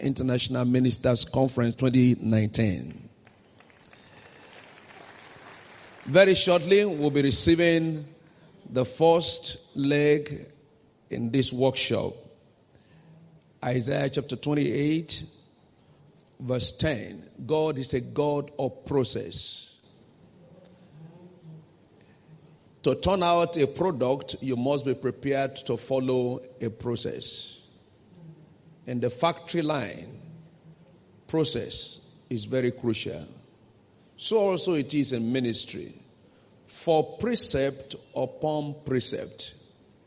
International Ministers Conference 2019. Very shortly, we'll be receiving the first leg in this workshop. Isaiah chapter 28, verse 10. God is a God of process. To turn out a product, you must be prepared to follow a process. In the factory line, process is very crucial. So also it is in ministry. For precept upon precept.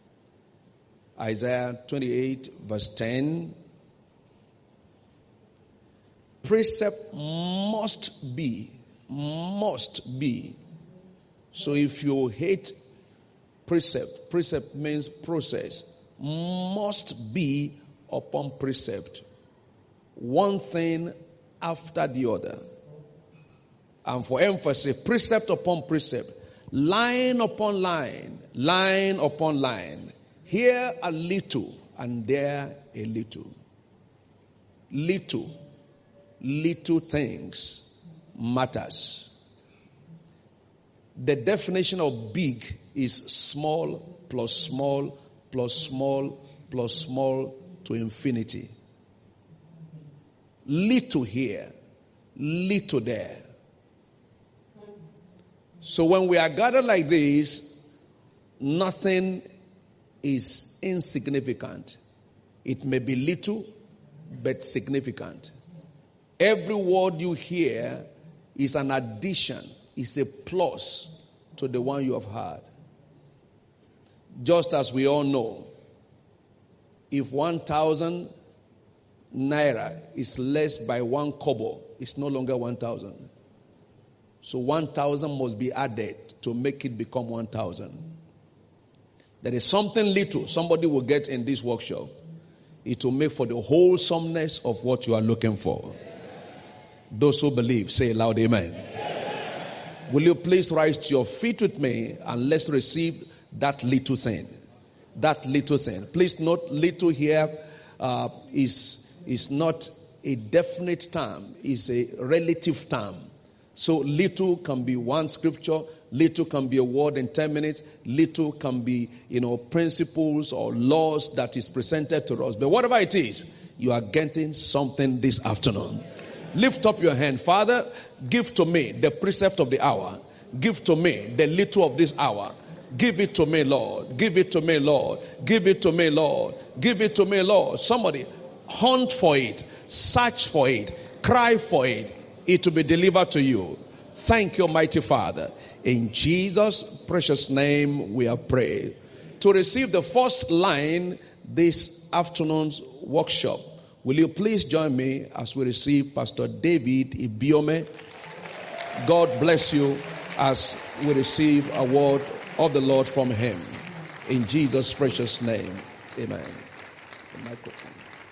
Isaiah 28 verse 10. Precept must be. So if you hate precept means process. Must be upon precept. One thing after the other. And for emphasis, precept upon precept, line upon line, line upon line. Here a little and there a little. Little things matters. The definition of big is small plus small plus small plus small to infinity. Little here, little there. So when we are gathered like this, nothing is insignificant. It may be little, but significant. Every word you hear is an addition, is a plus to the one you have heard. Just as we all know, if 1,000 naira is less by 1 kobo, it's no longer 1,000. So 1,000 must be added to make it become 1,000. There is something little somebody will get in this workshop. It will make for the wholesomeness of what you are looking for. Those who believe, say loud amen. Will you please rise to your feet with me and let's receive that little thing. That little thing. Please note, little here is not a definite term. It's a relative term. So little can be one scripture, little can be a word in 10 minutes, little can be, principles or laws that is presented to us. But whatever it is, you are getting something this afternoon. Lift up your hand. Father, give to me the precept of the hour. Give to me the little of this hour. Give it to me, Lord. Give it to me, Lord. Give it to me, Lord. Give it to me, Lord. Somebody hunt for it. Search for it. Cry for it. It will be delivered to you. Thank you, mighty Father. In Jesus' precious name we are praying. To receive the first line this afternoon's workshop, will you please join me as we receive Pastor David Ibiome? God bless you as we receive a word of the Lord from him. In Jesus' precious name. Amen. The microphone.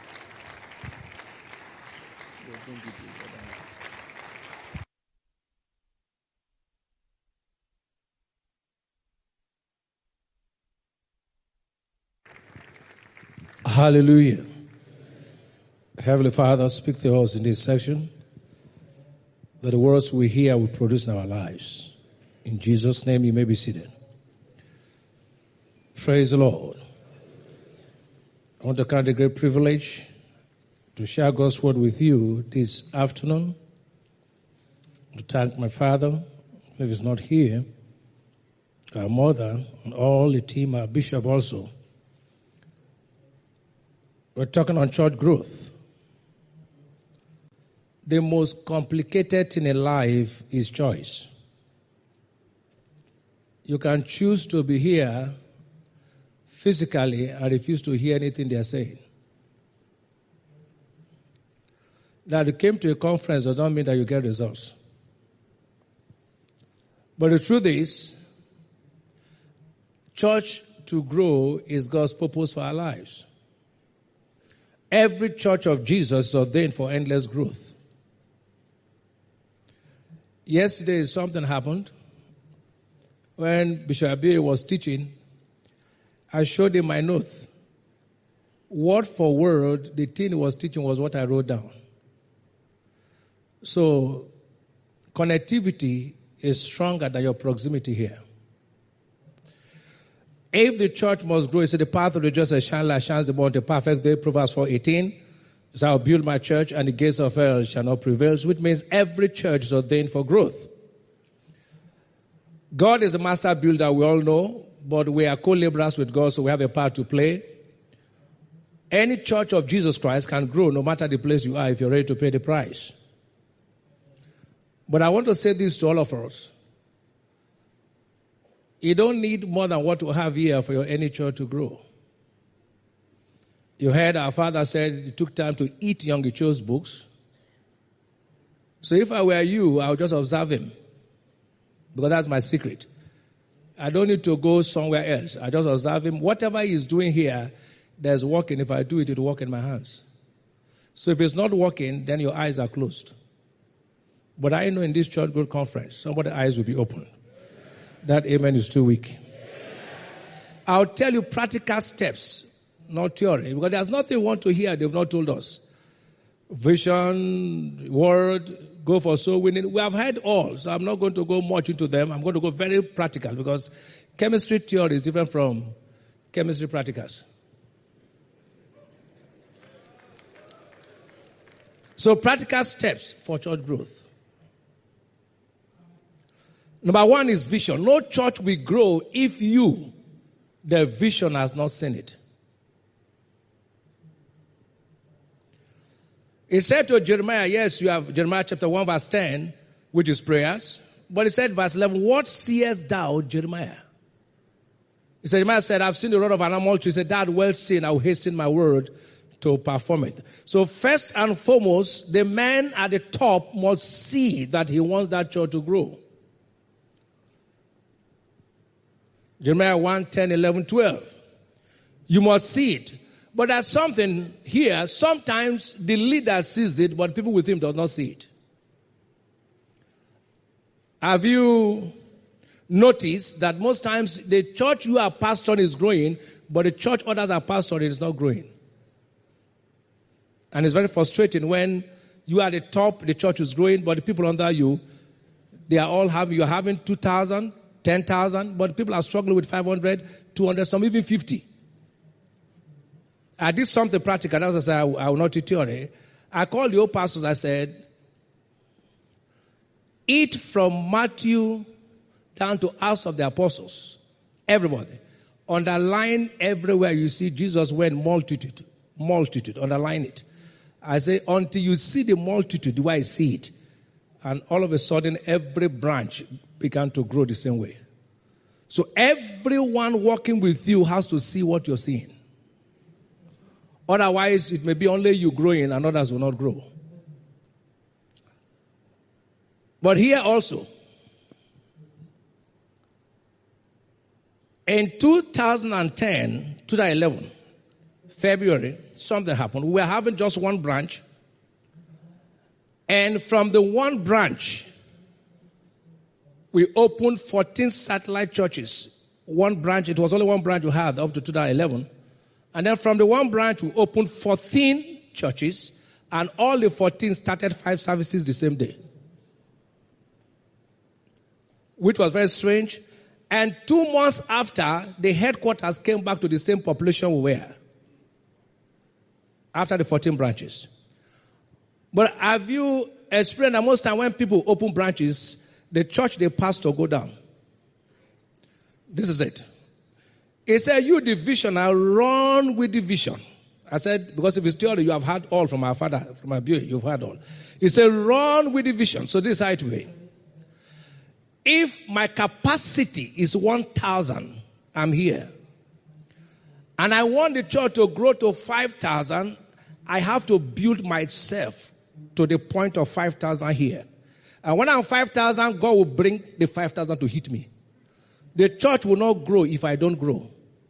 Hallelujah. Heavenly Father, speak to us in this section, that the words we hear will produce in our lives. In Jesus' name, you may be seated. Praise the Lord. I want to count a great privilege to share God's word with you this afternoon. To thank my father, if he's not here, our mother, and all the team, our bishop also. We're talking on church growth. The most complicated thing in life is choice. You can choose to be here physically and refuse to hear anything they are saying. That you came to a conference does not mean that you get results. But the truth is, church to grow is God's purpose for our lives. Every church of Jesus is ordained for endless growth. Yesterday, something happened. When Bishop Abiy was teaching, I showed him my note word for word, the thing he was teaching was what I wrote down. So, connectivity is stronger than your proximity here. If the church must grow, it's the path of the just as shine like shines the born to perfect day, Proverbs 4:18. So I'll build my church and the gates of hell shall not prevail, which means every church is ordained for growth. God is a master builder, we all know, but we are co-laborers with God, so we have a part to play. Any church of Jesus Christ can grow no matter the place you are if you're ready to pay the price. But I want to say this to all of us. You don't need more than what we have here for your any church to grow. You heard our father said it took time to eat Young Icho's books. So if I were you, I would just observe him. Because that's my secret. I don't need to go somewhere else. I just observe him. Whatever he's doing here, there's working. If I do it, it will work in my hands. So if it's not working, then your eyes are closed. But I know in this church growth conference, somebody's eyes will be open. That amen is too weak. I'll tell you practical steps, not theory. Because there's nothing we want to hear they've not told us. Vision, word, go for soul winning. We have heard all, so I'm not going to go much into them. I'm going to go very practical because chemistry theory is different from chemistry practicals. So practical steps for church growth. Number one is vision. No church will grow if you, the vision, has not seen it. He said to Jeremiah, yes, you have Jeremiah chapter 1 verse 10, which is prayers. But he said verse 11, what seest thou, Jeremiah? He said, Jeremiah said, I've seen the rod of an almond tree. He said, that well seen, I will hasten my word to perform it. So first and foremost, the man at the top must see that he wants that church to grow. Jeremiah 1, 10, 11, 12. You must see it. But there's something here. Sometimes the leader sees it, but people with him does not see it. Have you noticed that most times the church you are pastoring is growing, but the church others are pastoring is not growing? And it's very frustrating when you are at the top, the church is growing, but the people under you, they are all having, you're having 2,000, 10,000, but people are struggling with 500, 200, some even 50. I did something practical. That's why I said I will not teach theory. I called the old pastors. I said, eat from Matthew down to Acts of the Apostles. Everybody. Underline everywhere you see Jesus went multitude. Multitude. Underline it. I say, until you see the multitude, do I see it? And all of a sudden, every branch began to grow the same way. So everyone working with you has to see what you're seeing. Otherwise, it may be only you growing and others will not grow. But here also, in 2010, 2011, February, something happened. We were having just one branch. And from the one branch, we opened 14 satellite churches. One branch, it was only one branch we had up to 2011. And then from the one branch, we opened 14 churches, and all the 14 started 5 services the same day. Which was very strange. And 2 months after, the headquarters came back to the same population we were. After the 14 branches. But have you experienced that most time when people open branches, the church they pastor go down? This is it. He said, you the vision, I'll run with the vision. I said, because if it's theory, you have heard all from our father, from our beauty, you've heard all. He said, run with the vision. So this is how it will be. If my capacity is 1,000, I'm here. And I want the church to grow to 5,000, I have to build myself to the point of 5,000 here. And when I'm 5,000, God will bring the 5,000 to hit me. The church will not grow if I don't grow.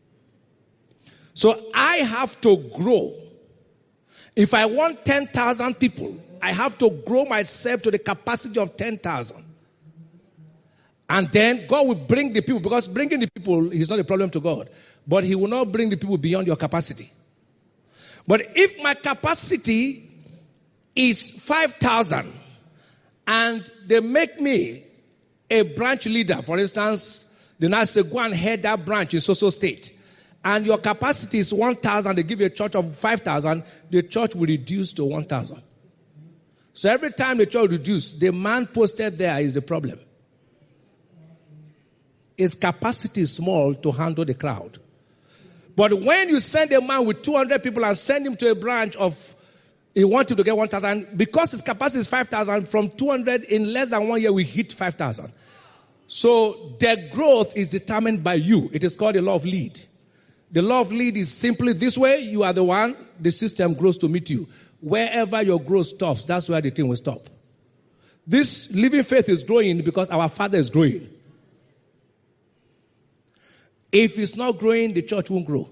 So I have to grow. If I want 10,000 people, I have to grow myself to the capacity of 10,000. And then God will bring the people, because bringing the people is not a problem to God. But He will not bring the people beyond your capacity. But if my capacity is 5,000 and they make me a branch leader, for instance, they now say, go and head that branch in so-so state, and your capacity is 1,000, they give you a church of 5,000, the church will reduce to 1,000. So every time the church reduces, the man posted there is the problem. His capacity is small to handle the crowd. But when you send a man with 200 people and send him to a branch of, he wants him to get 1,000, because his capacity is 5,000, from 200 in less than 1 year, we hit 5,000. So their growth is determined by you. It is called the law of lead. The law of lead is simply this way. You are the one, the system grows to meet you. Wherever your growth stops, that's where the thing will stop. This living faith is growing because our Father is growing. If it's not growing, the church won't grow.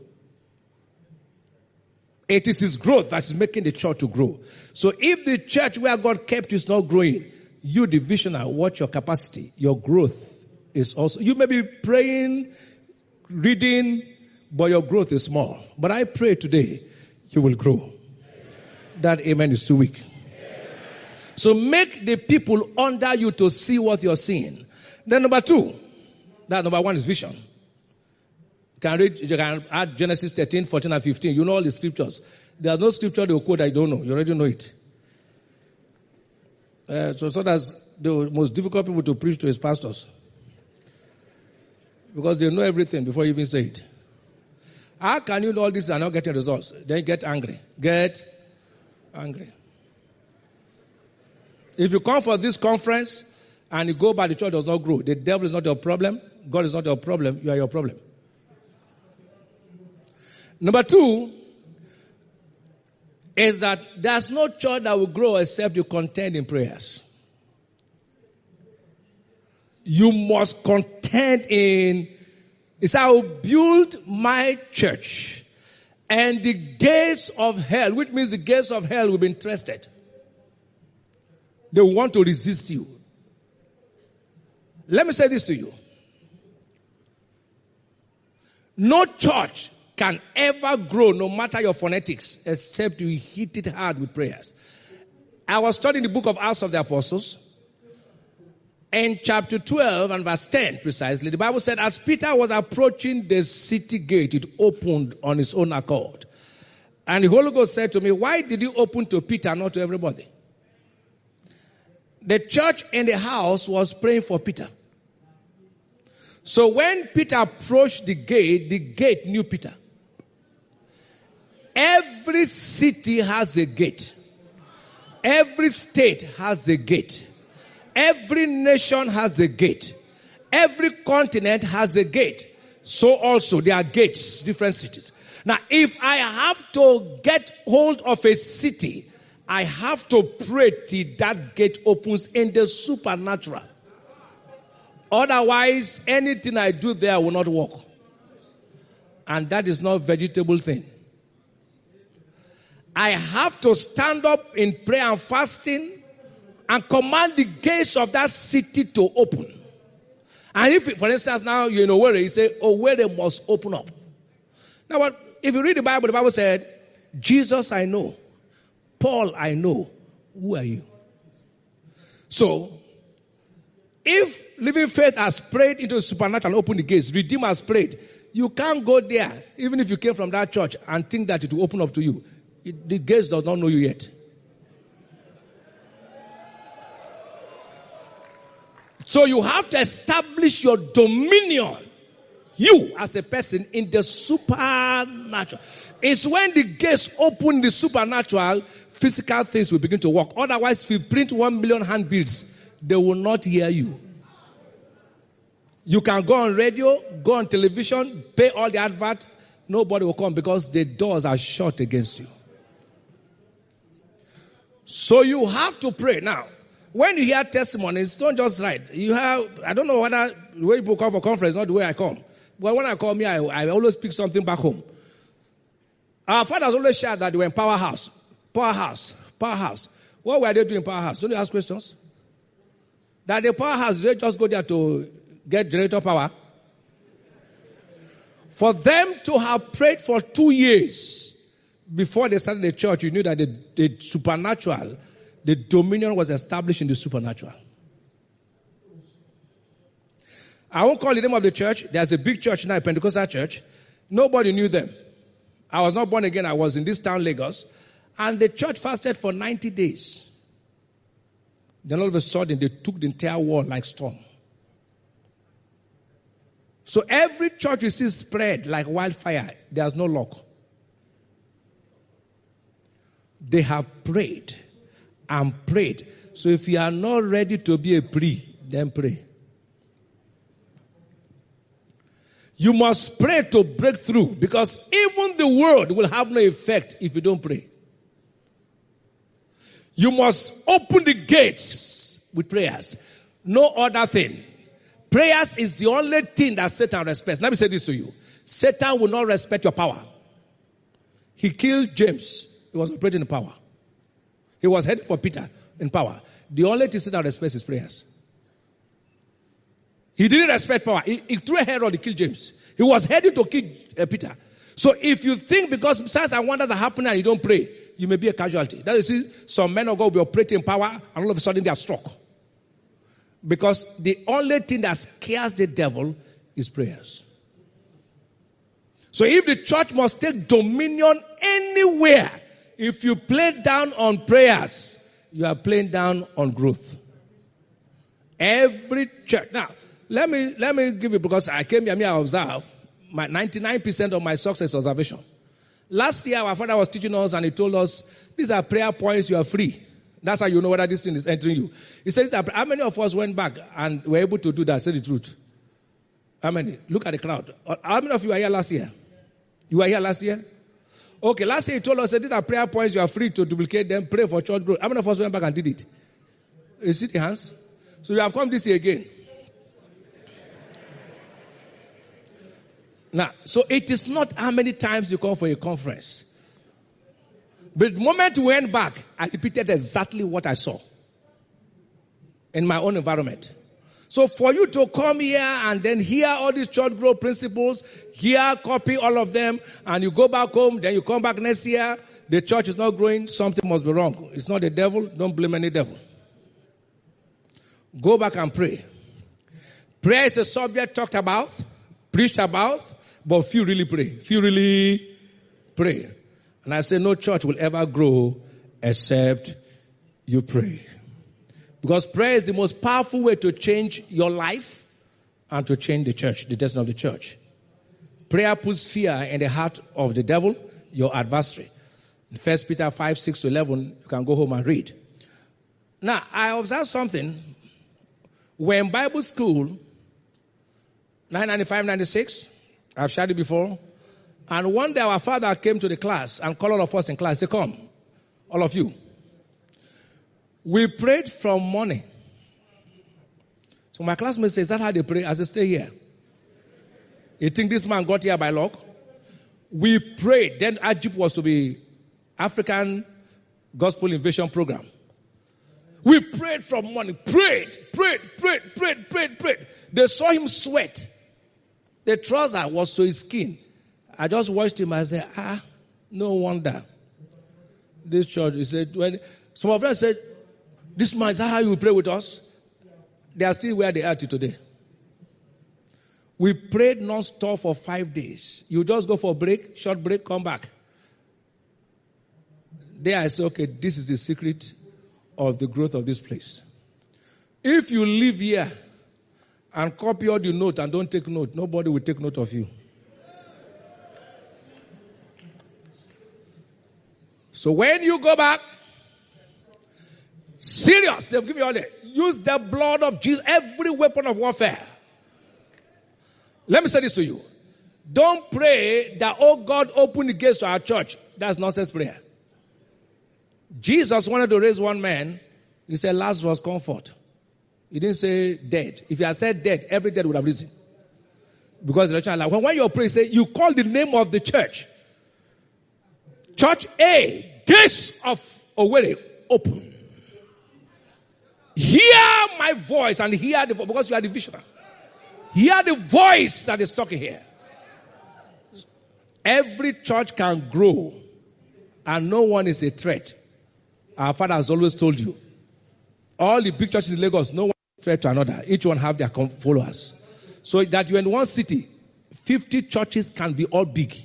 It is his growth that is making the church to grow. So if the church where God kept you is not growing, you, the visionary, watch your capacity. Your growth is also, you may be praying, reading, but your growth is small. But I pray today, you will grow. That amen is too weak. So make the people under you to see what you're seeing. Then number two, that number one is vision. You can add Genesis 13, 14, and 15. You know all the scriptures. There's no scripture they will quote that you don't know. You already know it. So that's the most difficult people to preach to his pastors. Because they know everything before you even say it. How can you know all this and not getting results? Then you get angry. Get angry. If you come for this conference and you go by the church does not grow, the devil is not your problem. God is not your problem. You are your problem. Number two is that there's no church that will grow except you contend in prayers. You must contend in, it's I will build my church and the gates of hell, which means the gates of hell will be interested. They want to resist you. Let me say this to you. No church can ever grow, no matter your phonetics, except you hit it hard with prayers. I was studying the book of Acts of the Apostles. In chapter 12 and verse 10 precisely, the Bible said, as Peter was approaching the city gate, it opened on its own accord. And the Holy Ghost said to me, why did you open to Peter, not to everybody? The church in the house was praying for Peter. So when Peter approached the gate knew Peter. Every city has a gate. Every state has a gate. Every nation has a gate. Every continent has a gate. So also there are gates, different cities. Now, if I have to get hold of a city, I have to pray till that gate opens in the supernatural. Otherwise, anything I do there will not work. And that is not a vegetable thing. I have to stand up in prayer and fasting and command the gates of that city to open. And if, for instance, now you're in Owerri, you say, Owerri must open up. Now, what, if you read the Bible said, Jesus I know, Paul I know, who are you? So, if Living Faith has prayed into the supernatural and opened the gates, Redeemer has prayed, you can't go there, even if you came from that church, and think that it will open up to you. The gates does not know you yet. So you have to establish your dominion, you as a person, in the supernatural. It's when the gates open the supernatural, physical things will begin to work. Otherwise, if you print 1 million handbills, they will not hear you. You can go on radio, go on television, pay all the advert. Nobody will come because the doors are shut against you. So you have to pray. Now, when you hear testimonies, don't just write. You have, I don't know whether the way people come for conference, not the way I come. But when I come here, I always speak something back home. Our fathers always shared that they were in Powerhouse. Powerhouse. Powerhouse. What were they doing in Powerhouse? Don't you ask questions? That the Powerhouse, they just go there to get generator power. For them to have prayed for 2 years before they started the church, you knew that the supernatural, the dominion was established in the supernatural. I won't call the name of the church. There's a big church now, a Pentecostal church. Nobody knew them. I was not born again. I was in this town, Lagos. And the church fasted for 90 days. Then all of a sudden, they took the entire world like storm. So every church you see spread like wildfire. There's no luck. They have prayed and prayed. So if you are not ready to be a pre, then pray. You must pray to break through, because even the word will have no effect if you don't pray. You must open the gates with prayers. No other thing. Prayers is the only thing that Satan respects. Let me say this to you. Satan will not respect your power. He killed James. He was operating in power. He was headed for Peter in power. The only thing Satan respects is prayers. He didn't respect power. He threw a Herod to kill James. He was headed to kill Peter. So if you think because signs and wonders are happening and you don't pray, you may be a casualty. That is, some men of God will be operating in power and all of a sudden they are struck. Because the only thing that scares the devil is prayers. So if the church must take dominion anywhere, if you play down on prayers, you are playing down on growth. Every church. Now, let me give you, because I came here, I observe, my 99% of my success observation. Last year, our father was teaching us and he told us, these are prayer points, you are free. That's how you know whether this thing is entering you. He said, how many of us went back and were able to do that? Say the truth. How many? Look at the crowd. How many of you were here last year? You were here last year? Okay, last year he told us, these are prayer points, you are free to duplicate them, pray for church growth. How many of us went back and did it? You see the hands? So you have come this year again. Now, so it is not how many times you come for a conference. But the moment we went back, I repeated exactly what I saw in my own environment. So for you to come here and then hear all these church growth principles, copy all of them, and you go back home, then you come back next year, the church is not growing, something must be wrong. It's not the devil, don't blame any devil. Go back and pray. Prayer is a subject talked about, preached about, but few really pray. Few really pray. And I say no church will ever grow except you pray. Because prayer is the most powerful way to change your life and to change the church, the destiny of the church. Prayer puts fear in the heart of the devil, your adversary. In 1 Peter 5, 6 to 11, you can go home and read. Now, I observed something. When Bible school, 995, 96, I've shared it before. And one day our father came to the class and called all of us in class. He said, come, all of you. We prayed from morning. So my classmate says, is that how they pray? I said, stay here. You think this man got here by luck? We prayed. Then AGIP was to be African Gospel Invasion Program. We prayed from morning. Prayed. They saw him sweat. The trouser was to his skin. I just watched him and said, no wonder. This church, he said, when some of them said, this man, is that how you pray with us? They are still where they are today. We prayed non-stop for 5 days. You just go for a break, short break, come back. There I said, okay, this is the secret of the growth of this place. If you live here and copy all the note and don't take note, nobody will take note of you. So when you go back, serious, they'll give you all that. Use the blood of Jesus, every weapon of warfare. Let me say this to you. Don't pray that, oh God, open the gates to our church. That's nonsense prayer. Jesus wanted to raise one man. He said, Lazarus, comfort. He didn't say dead. If he had said dead, every dead would have risen. Because when you pray, say, you call the name of the church. Church A, gates of Owerri, open. Hear my voice and hear the voice, because you are the visionary. Hear the voice that is talking here. Every church can grow and no one is a threat. Our father has always told you. All the big churches in Lagos, no one is a threat to another. Each one have their followers. So that you're in one city, 50 churches can be all big.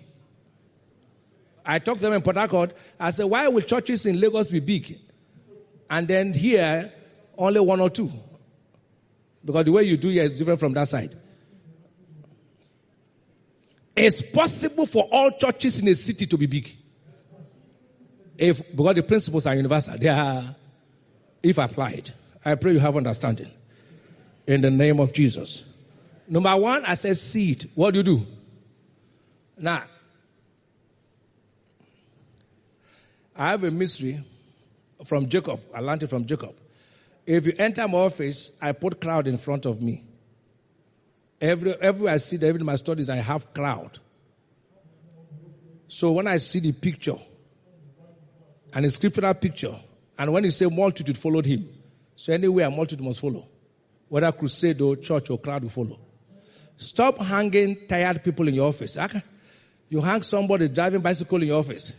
I talked to them in Port Harcourt. I said, why will churches in Lagos be big? And then here, only one or two. Because the way you do here is different from that side. It's possible for all churches in a city to be big. Because the principles are universal. They are, if applied. I pray you have understanding. In the name of Jesus. Number one, I said seed. What do? Now, I have a mystery from Jacob. I learned it from Jacob. If you enter my office, I put crowd in front of me. Everywhere I see, even in my studies, I have crowd. So when I see the picture, and a scriptural picture, and when he say multitude followed him, so anywhere multitude must follow. Whether crusade or church or crowd will follow. Stop hanging tired people in your office. You hang somebody driving bicycle in your office.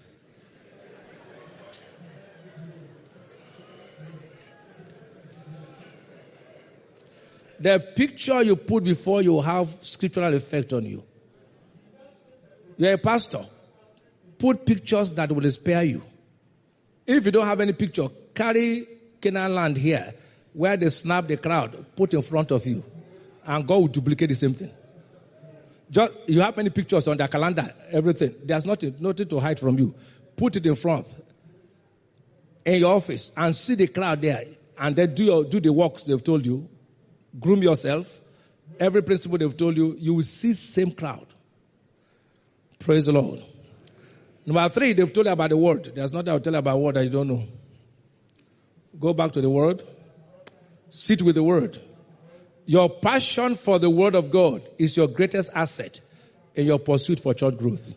The picture you put before you have scriptural effect on you. You're a pastor. Put pictures that will inspire you. If you don't have any picture, carry Canaan land here, where they snap the crowd, put in front of you, and God will duplicate the same thing. Just, you have many pictures on their calendar, everything. There's nothing to hide from you. Put it in front in your office and see the crowd there, and then do the works they've told you. Groom yourself. Every principle they've told you, you will see same crowd. Praise the Lord. Number 3, they've told you about the word. There's nothing I'll tell you about word that you don't know. Go back to the word. Sit with the word. Your passion for the word of God is your greatest asset in your pursuit for church growth.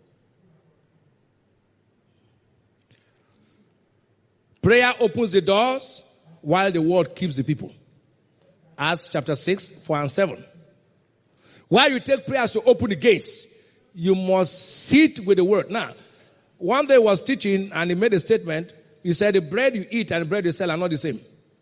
Prayer opens the doors while the word keeps the people. Acts chapter 6, 4 and 7. While you take prayers to open the gates, you must sit with the word. Now, one day was teaching and he made a statement. He said, the bread you eat and the bread you sell are not the same.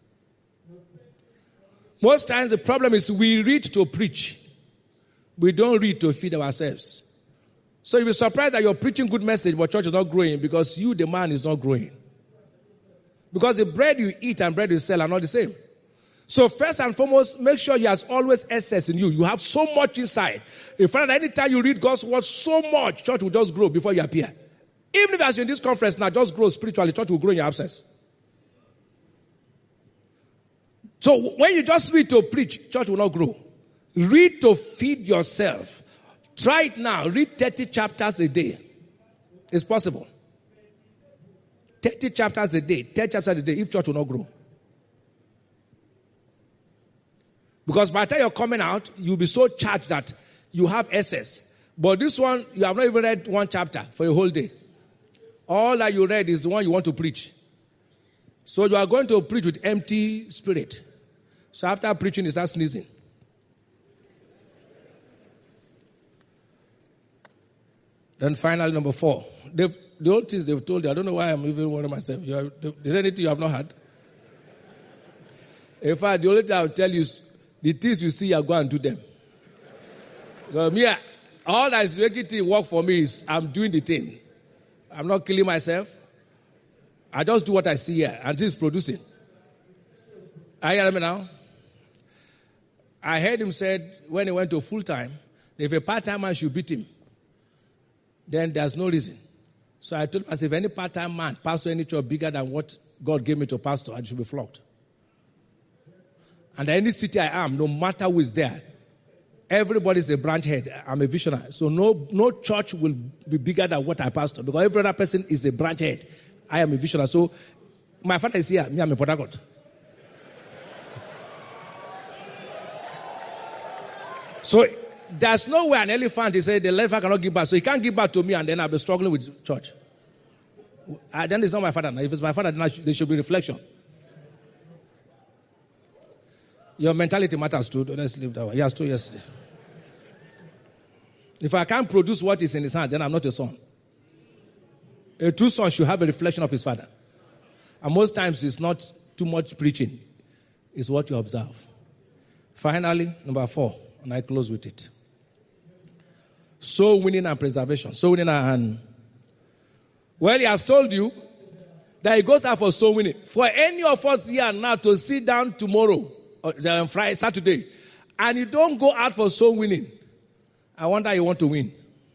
Most times the problem is we read to preach. We don't read to feed ourselves. So you'll be surprised that you're preaching good message, but church is not growing because you, the man, is not growing. Because the bread you eat and bread you sell are not the same. So first and foremost, make sure you have always excess in you. You have so much inside. In fact, anytime you read God's word so much, church will just grow before you appear. Even if as you're in this conference now, just grow spiritually, church will grow in your absence. So when you just read to preach, church will not grow. Read to feed yourself. Try it now. Read 30 chapters a day. It's possible. 30 chapters a day. 10 chapters a day, if church will not grow. Because by the time you're coming out, you'll be so charged that you have excess. But this one, you have not even read one chapter for a whole day. All that you read is the one you want to preach. So you are going to preach with empty spirit. So after preaching, you start sneezing. Then finally, number 4. The old things they've told you, I don't know why I'm even worrying myself. Is there anything you have not had? In fact, the only thing I'll tell you is, the things you see, you go and do them. All that is making it work for me is I'm doing the thing. I'm not killing myself. I just do what I see here, and this is producing. Are you hearing me now? I heard him said when he went to full-time, if a part-time man should beat him, then there's no reason. So I told him, as if any part-time man pastor any church bigger than what God gave me to pastor, I should be flogged. And any city I am, no matter who is there, everybody's a branch head. I'm a visionary. So no church will be bigger than what I pastor. Because every other person is a branch head. I am a visionary. So my father is here. Me, I'm a Port Harcourt. So there's no way an elephant, he said, the elephant cannot give back. So he can't give back to me and then I'll be struggling with church. Then it's not my father. Now, if it's my father, then there should be reflection. Your mentality matters too. Let's leave that one. He has told yesterday. If I can't produce what is in his hands, then I'm not a son. A true son should have a reflection of his father. And most times it's not too much preaching. It's what you observe. Finally, number 4, and I close with it. Soul winning and preservation. Soul winning and... Well, he has told you that he goes out for soul winning. For any of us here now to sit down tomorrow, or Friday, Saturday, and you don't go out for soul winning, I wonder you want to win.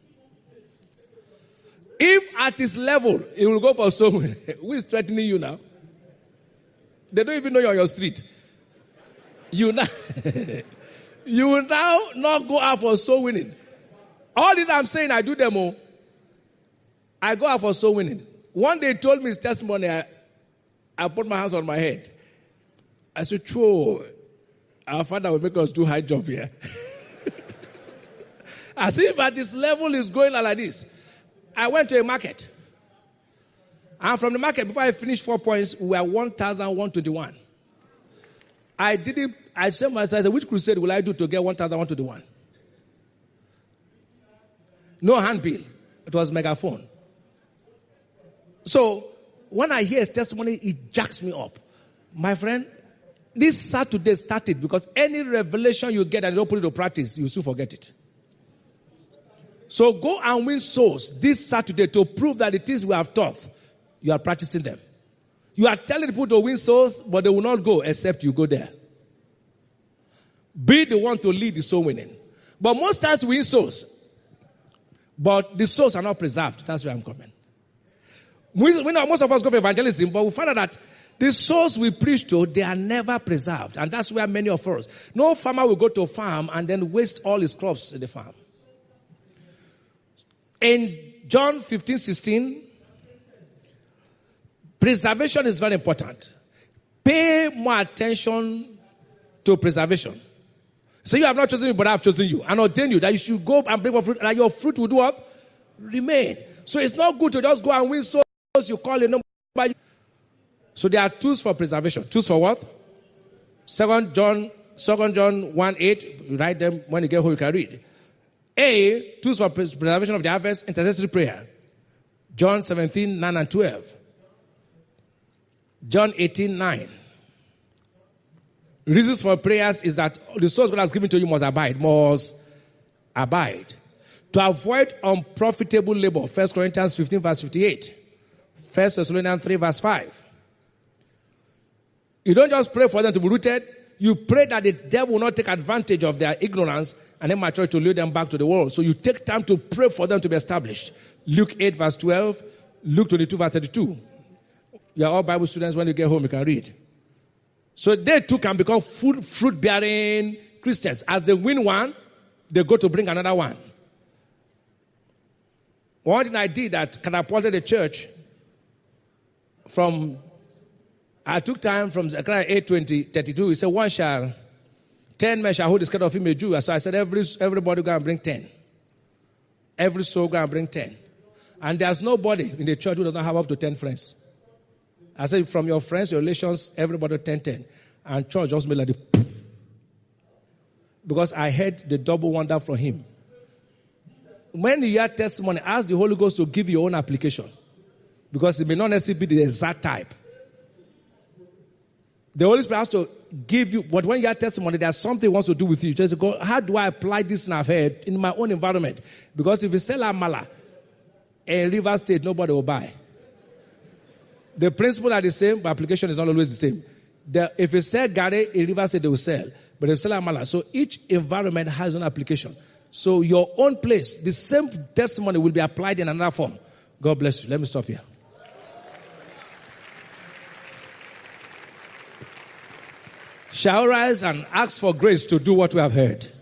If at his level, he will go for soul winning, who is threatening you now? They don't even know you're on your street. You now, you will now not go out for soul winning. All this I'm saying, I do them all. I go out for soul winning. One day he told me his testimony, I put my hands on my head. I said, true, our father will make us do high job here. As if at this level is going like this. I went to a market. And from the market, before I finished 4 points, we were 1,121. I said myself, I said, which crusade will I do to get 1,121? No handbill. It was megaphone. So, when I hear his testimony, it jacks me up. My friend, this Saturday started because any revelation you get and you don't put it to practice, you soon forget it. So go and win souls this Saturday to prove that the things we have taught, you are practicing them. You are telling people to win souls, but they will not go except you go there. Be the one to lead the soul winning. But most times we win souls, but the souls are not preserved. That's where I'm coming. We know most of us go for evangelism, but we find out that the souls we preach to, they are never preserved. And that's where many of us, no farmer will go to a farm and then waste all his crops in the farm. In John 15:16, preservation is very important. Pay more attention to preservation. So you have not chosen me, but I have chosen you and ordained you that you should go and bring forth fruit, and that your fruit will do what? Remain. So it's not good to just go and win souls. You call a number. So there are tools for preservation. Tools for what? 2 John 1:8. You write them when you get home, you can read. A, tools for preservation of the harvest, intercessory prayer. John 17:9 and 12. John 18:9. Reasons for prayers is that the source God has given to you must abide. To avoid unprofitable labor. 1 Corinthians 15 verse 58. 1 Thessalonians 3 verse 5. You don't just pray for them to be rooted. You pray that the devil will not take advantage of their ignorance and then mature to lead them back to the world. So you take time to pray for them to be established. Luke 8 verse 12. Luke 22 verse 32. You are all Bible students. When you get home, you can read. So they too can become fruit-bearing Christians. As they win one, they go to bring another one. One thing I did that catapulted the church I took time from Zechariah 8:32. He said, 10 men shall hold the skirt of him a Jew. So I said, everybody go and bring 10. Every soul go and bring 10. And there's nobody in the church who does not have up to 10 friends. I said, from your friends, your relations, everybody 10. And church just made like the poof. Because I heard the double wonder from him. When you hear testimony, ask the Holy Ghost to give you your own application. Because it may not necessarily be the exact type. The Holy Spirit has to give you, but when you hear testimony, there's something he wants to do with you. Just go, how do I apply this in I've heard in my own environment? Because if you sell Amala in River State, nobody will buy. The principles are the same, but application is not always the same. If you sell Gare in River State, they will sell. But if you sell Amala, so each environment has an application. So your own place, the same testimony will be applied in another form. God bless you. Let me stop here. Shall I rise and ask for grace to do what we have heard?